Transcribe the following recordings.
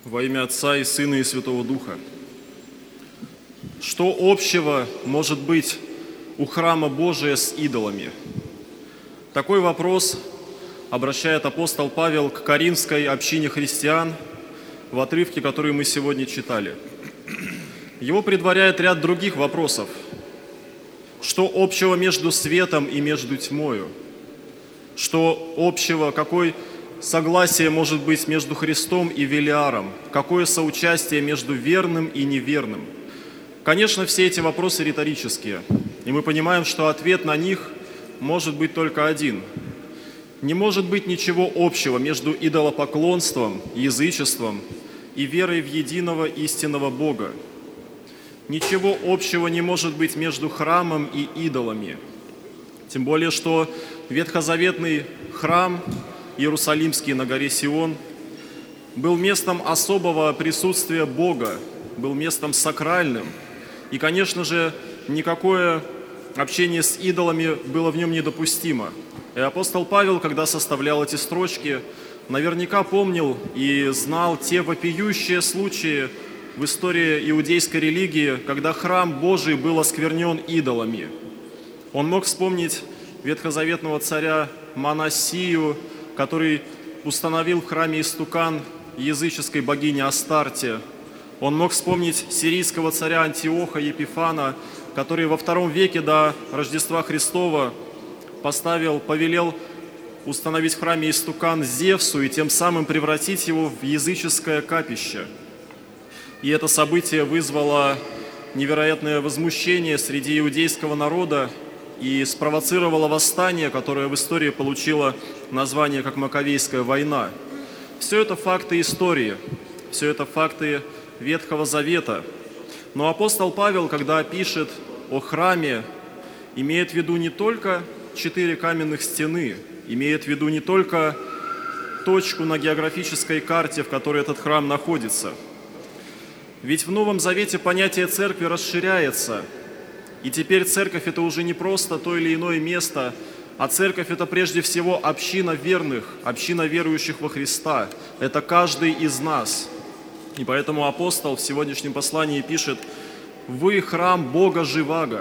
Во имя Отца и Сына и Святого Духа. Что общего может быть у храма Божия с идолами? Такой вопрос обращает апостол Павел к коринфской общине христиан в отрывке, который мы сегодня читали. Его предваряет ряд других вопросов. Что общего между светом и между тьмою? Что общего, какое согласие может быть между Христом и Велиаром? Какое соучастие между верным и неверным? Конечно, все эти вопросы риторические, и мы понимаем, что ответ на них может быть только один. Не может быть ничего общего между идолопоклонством, язычеством и верой в единого истинного Бога. Ничего общего не может быть между храмом и идолами. Тем более, что ветхозаветный храм Иерусалимский на горе Сион был местом особого присутствия Бога, был местом сакральным. И, конечно же, никакое общение с идолами было в нем недопустимо. И апостол Павел, когда составлял эти строчки, наверняка помнил и знал те вопиющие случаи в истории иудейской религии, когда храм Божий был осквернен идолами. Он мог вспомнить ветхозаветного царя Манассию, который установил в храме истукан языческой богини Астарте. Он мог вспомнить сирийского царя Антиоха Епифана, который во II веке до Рождества Христова повелел установить в храме истукан Зевсу и тем самым превратить его в языческое капище. И это событие вызвало невероятное возмущение среди иудейского народа и спровоцировало восстание, которое в истории получило название как Маковейская война. Все это факты истории, все это факты Ветхого Завета. Но апостол Павел, когда пишет о храме, имеет в виду не только 4 каменных стены, имеет в виду не только точку на географической карте, в которой этот храм находится. Ведь в Новом Завете понятие церкви расширяется, и теперь церковь – это уже не просто то или иное место, а церковь – это прежде всего община верных, община верующих во Христа. Это каждый из нас. И поэтому апостол в сегодняшнем послании пишет: «Вы храм Бога живаго».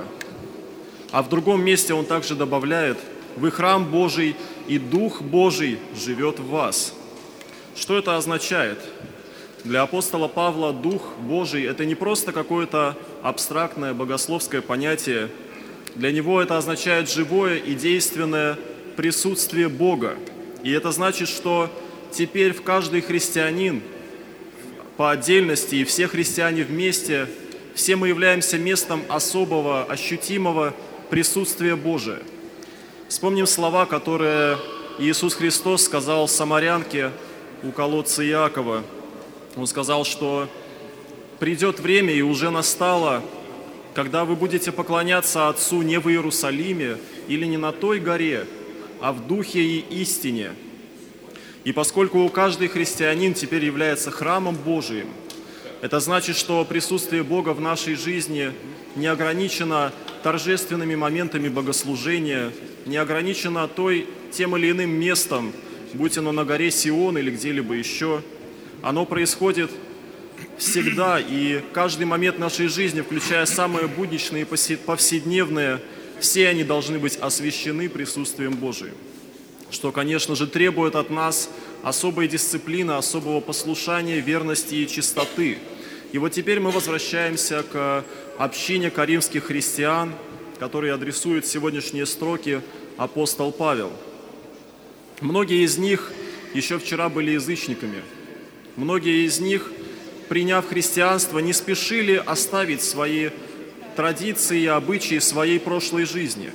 А в другом месте он также добавляет: «Вы храм Божий, и Дух Божий живет в вас». Что это означает? Для апостола Павла Дух Божий – это не просто какое-то абстрактное богословское понятие. Для него это означает живое и действенное присутствие Бога. И это значит, что теперь в каждый христианин по отдельности и все христиане вместе, все мы являемся местом особого, ощутимого присутствия Божия. Вспомним слова, которые Иисус Христос сказал самарянке у колодца Иакова. Он сказал, что придет время, и уже настало, когда вы будете поклоняться Отцу не в Иерусалиме или не на той горе, а в Духе и истине. И поскольку каждый христианин теперь является храмом Божиим, это значит, что присутствие Бога в нашей жизни не ограничено торжественными моментами богослужения, не ограничено тем или иным местом, будь оно на горе Сион или где-либо еще. Оно происходит всегда, и каждый момент нашей жизни, включая самые будничные и повседневные, все они должны быть освящены присутствием Божиим, что, конечно же, требует от нас особой дисциплины, особого послушания, верности и чистоты. И вот теперь мы возвращаемся к общине коринфских христиан, которые адресует сегодняшние строки апостол Павел. Многие из них еще вчера были язычниками. Многие из них, приняв христианство, не спешили оставить свои традиции и обычаи своей прошлой жизни.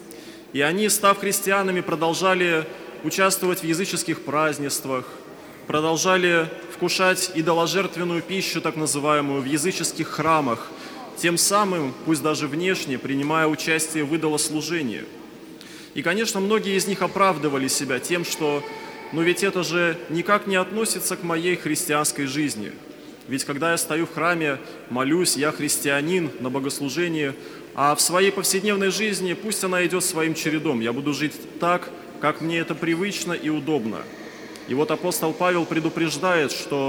И они, став христианами, продолжали участвовать в языческих празднествах, продолжали вкушать идоложертвенную пищу, так называемую, в языческих храмах, тем самым, пусть даже внешне, принимая участие в идолослужении. И, конечно, многие из них оправдывали себя тем, что «но ведь это же никак не относится к моей христианской жизни. Ведь когда я стою в храме, молюсь, я христианин на богослужении, а в своей повседневной жизни пусть она идет своим чередом. Я буду жить так, как мне это привычно и удобно». И вот апостол Павел предупреждает, что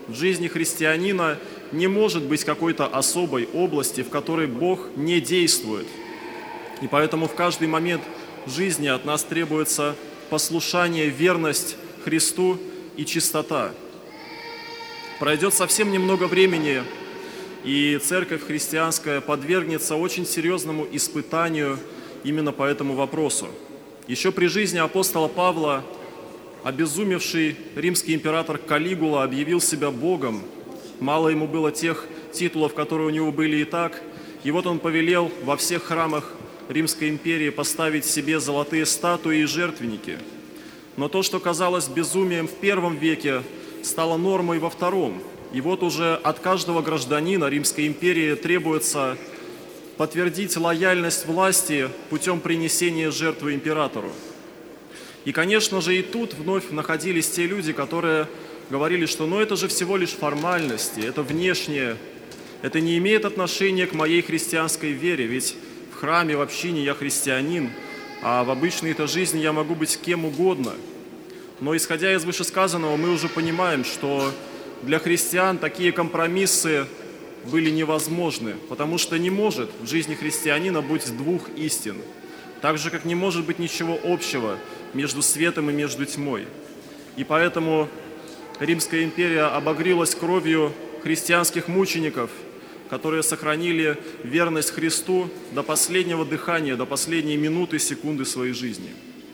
в жизни христианина не может быть какой-то особой области, в которой Бог не действует. И поэтому в каждый момент жизни от нас требуется послушание, верность Христу и чистота. Пройдет совсем немного времени, и церковь христианская подвергнется очень серьезному испытанию именно по этому вопросу. Еще при жизни апостола Павла обезумевший римский император Каллигула объявил себя Богом. Мало ему было тех титулов, которые у него были и так. И вот он повелел во всех храмах Римской империи поставить себе золотые статуи и жертвенники. Но то, что казалось безумием в первом веке, стало нормой во втором. И вот уже от каждого гражданина Римской империи требуется подтвердить лояльность власти путем принесения жертвы императору. И, конечно же, и тут вновь находились те люди, которые говорили, что это же всего лишь формальности, это внешнее, это не имеет отношения к моей христианской вере, ведь в храме, в общине я христианин, а в обычной-то жизни я могу быть кем угодно. Но исходя из вышесказанного, мы уже понимаем, что для христиан такие компромиссы были невозможны, потому что не может в жизни христианина быть двух истин, так же, как не может быть ничего общего между светом и между тьмой. И поэтому Римская империя обогрелась кровью христианских мучеников, которые сохранили верность Христу до последнего дыхания, до последней минуты, секунды своей жизни.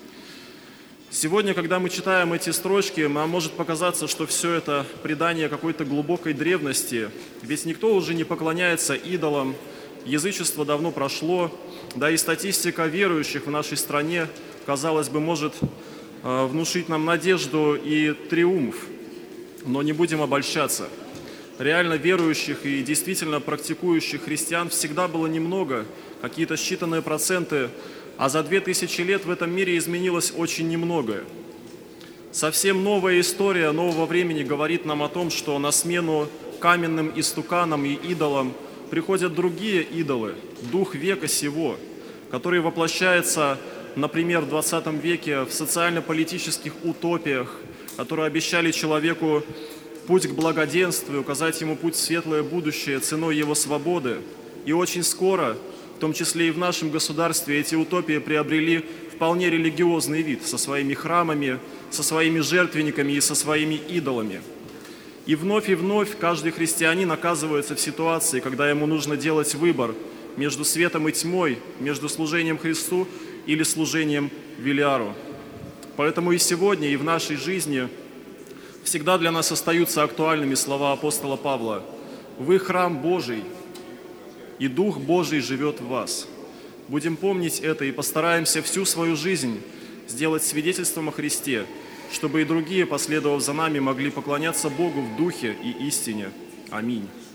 Сегодня, когда мы читаем эти строчки, нам может показаться, что все это предание какой-то глубокой древности, ведь никто уже не поклоняется идолам, язычество давно прошло, да и статистика верующих в нашей стране, казалось бы, может внушить нам надежду и триумф, но не будем обольщаться. Реально верующих и действительно практикующих христиан всегда было немного, какие-то считанные проценты, а за 2000 лет в этом мире изменилось очень немногое. Совсем новая история нового времени говорит нам о том, что на смену каменным истуканам и идолам приходят другие идолы, дух века сего, который воплощается, например, в 20 веке в социально-политических утопиях, которые обещали человеку путь к благоденствию, указать ему путь в светлое будущее ценой его свободы. И очень скоро, в том числе и в нашем государстве, эти утопии приобрели вполне религиозный вид со своими храмами, со своими жертвенниками и со своими идолами. И вновь каждый христианин оказывается в ситуации, когда ему нужно делать выбор между светом и тьмой, между служением Христу или служением Велиару. Поэтому и сегодня, и в нашей жизни всегда для нас остаются актуальными слова апостола Павла: «Вы храм Божий, и Дух Божий живет в вас». Будем помнить это и постараемся всю свою жизнь сделать свидетельством о Христе, чтобы и другие, последовав за нами, могли поклоняться Богу в Духе и истине. Аминь.